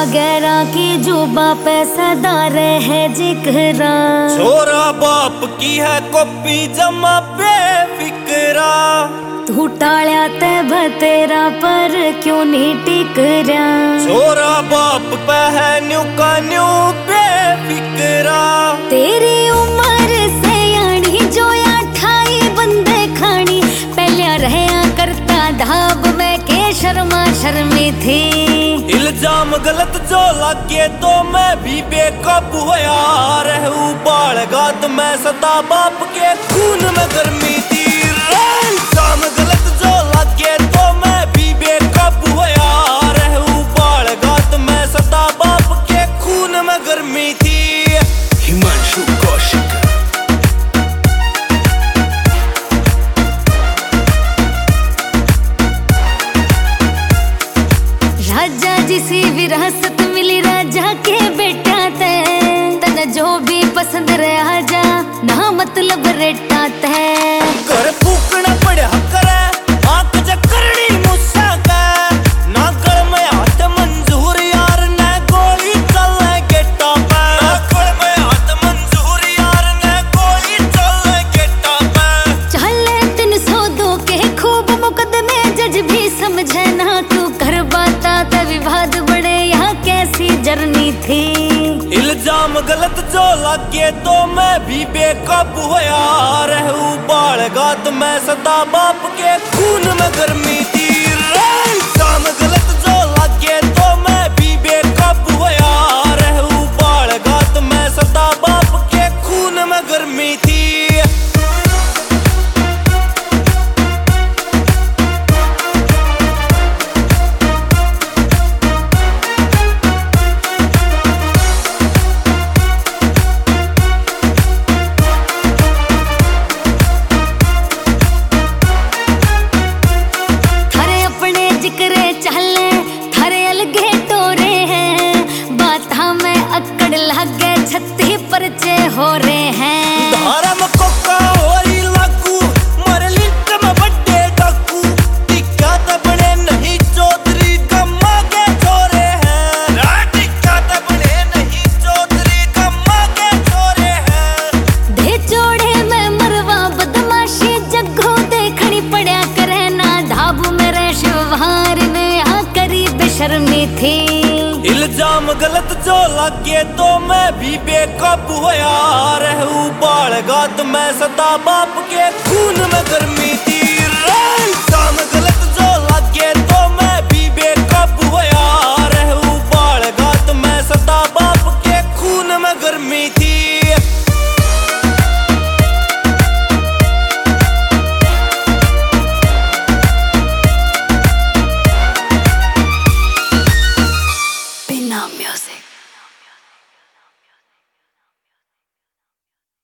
गैरा की जुबा पे सदा रहे जिक्रा। छोरा बाप की है कॉपी जमा बेफिक्रा। तू टाळ्या ते भतेरा पर क्यों नहीं टिक रहा। छोरा बाप पे है न्यू का न्यू बेफिक्रा। तेरी उम्र से यानी जो 28 बंदे खानी पहले रहा करता धाब में के शर्मा शर्मी थी। इल्जाम गलत जो लगे तो मैं भी बेकाबू होया रहूं बालगा तो मैं सदा बाप के खून में गर्मी थी। इल्जाम गलत जो लगे तो मैं भी बेकाबू होया रहूं बालगा तो मैं सदा बाप के खून में गर्मी थी। हिमांशु कौशिक राजा जिसी विरासत मिली राजा के बेटा ते तन जो भी पसंद रहा जा ना मतलब रेटा ते। कर फूकना पड़ा करे आंख जकरनी मुस्सा का ना कर में हाथ मंजूर यार ने गोली चले गेटा पे। ना कर में हाथ मंजूर यार ने गोली चले गेटा पे। चले 302 के खूब मुकदमे जज भी समझे ना तू कर बाता ते विवाद बड़े यहाँ कैसी जर्नी थी। इल्जाम गलत जो लगे तो मैं भी बेकाबू होया रहूं बालगा तो मैं सदा बाप के खून में गर्मी थी। इल्जाम गलत जो लगे तो मैं भी बेकाबू होया रहूं बालगा तो मैं सदा बाप के खून में गर्मी थी। चले थारे अलगे टोरे हैं बाता में अकड़ लागे 36 परचे हो रहे हैं। धारा में कोका होरी लागू मर लिंक में बड्डे डाकू टिक्का तो बने नहीं चौधरी कम्मा के छोरे हैं। टिक्का तो बने नहीं चौधरी कम्मा के छोरे हैं। दे चोड़े में मरवा बदमाशी जग्गो देखनी पड़ा करे ना धाबू मेरे शिवहार ने शर्मी थी। इल्जाम गलत जो लगे तो मैं भी बेकाबू होया रहूं बालगा तो मैं सदा बाप के खून में गर्मी